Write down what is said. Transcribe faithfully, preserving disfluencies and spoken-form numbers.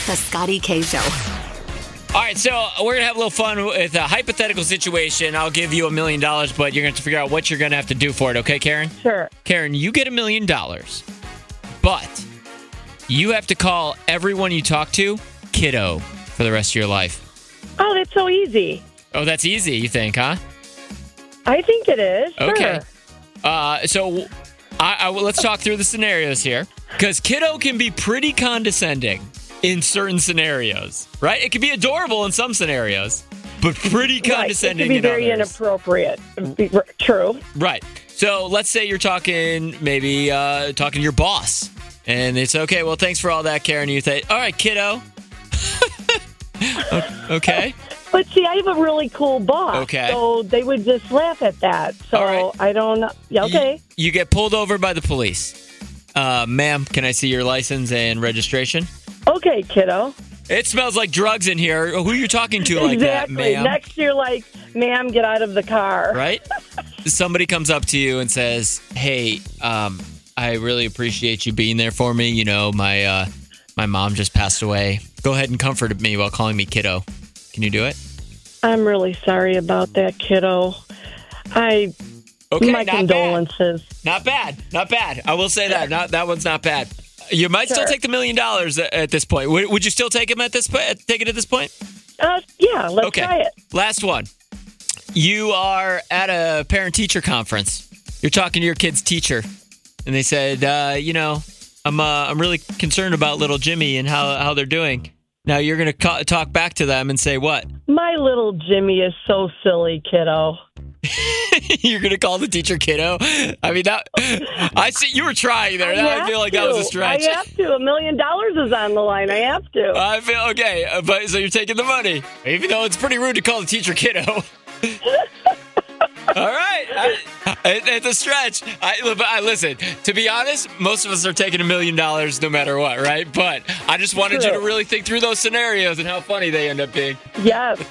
The Scotty K Show. All right, so we're going to have a little fun with a hypothetical situation. I'll give you a million dollars, but you're going to have to figure out what you're going to have to do for it, okay, Karen? Sure. Karen, you get a million dollars, but you have to call everyone you talk to kiddo for the rest of your life. Oh, that's so easy. Oh, that's easy, you think, huh? I think it is. Sure. Okay. Uh, so I, I, let's talk through the scenarios here, because kiddo can be pretty condescending in certain scenarios, right? It can be adorable in some scenarios, but pretty condescending right. It can be very in others. Inappropriate. Be, true. Right. So let's say you're talking, maybe uh, talking to your boss, and they say, okay, well, thanks for all that, Karen. You say, all right, kiddo. Okay. But see, I have a really cool boss. Okay. So they would just laugh at that. So All right. I don't know. Yeah, okay. You, you get pulled over by the police. Uh, ma'am, can I see your license and registration? Okay, kiddo. It smells like drugs in here. Who are you talking to like exactly. that, ma'am? Next you're like, ma'am, get out of the car. Right? Somebody comes up to you and says, hey, um, I really appreciate you being there for me. You know, my uh, my mom just passed away. Go ahead and comfort me while calling me kiddo. Can you do it? I'm really sorry about that, kiddo. I, Okay, my not condolences. bad. Not bad. Not bad. I will say that. Not that one's not bad. You might Sure. still take the million dollars at this point. Would, would you still take him at this point? Take it at this point? Uh, yeah, let's Okay. try it. Last one. You are at a parent-teacher conference. You're talking to your kid's teacher, and they said, uh, you know, I'm uh, I'm really concerned about little Jimmy and how, how they're doing. Now you're going to ca- talk back to them and say what? My little Jimmy is so silly, kiddo. You're going to call the teacher kiddo? I mean, that I see you were trying there. I, I have feel like to. that was a stretch. I have to. A million dollars is on the line. I have to. I feel okay, uh, but so you're taking the money, even though it's pretty rude to call the teacher kiddo. All right, I, it, it's a stretch. I, but I listen. To be honest, most of us are taking a million dollars no matter what, right? But I just wanted True. you to really think through those scenarios and how funny they end up being. Yes.